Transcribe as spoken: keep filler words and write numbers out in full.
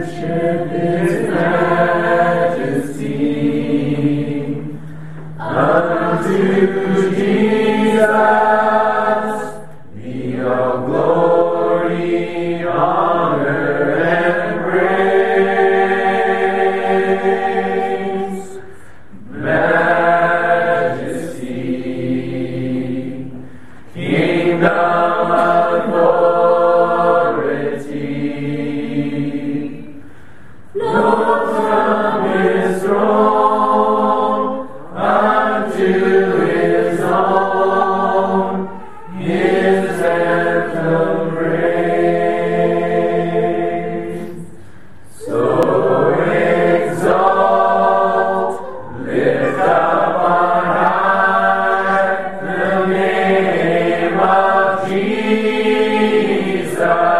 worship His majesty. Unto Jesus be all glory, honor, and praise. Majesty, kingdom, authority, flows from His throne unto His own, His anthem raised. So exalt, lift up on high the name of Jesus.